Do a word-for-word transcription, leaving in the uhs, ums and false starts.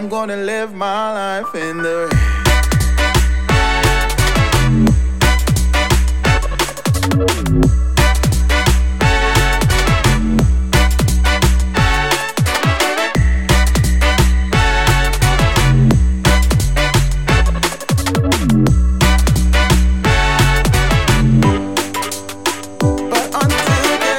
I'm gonna live my life in the rain.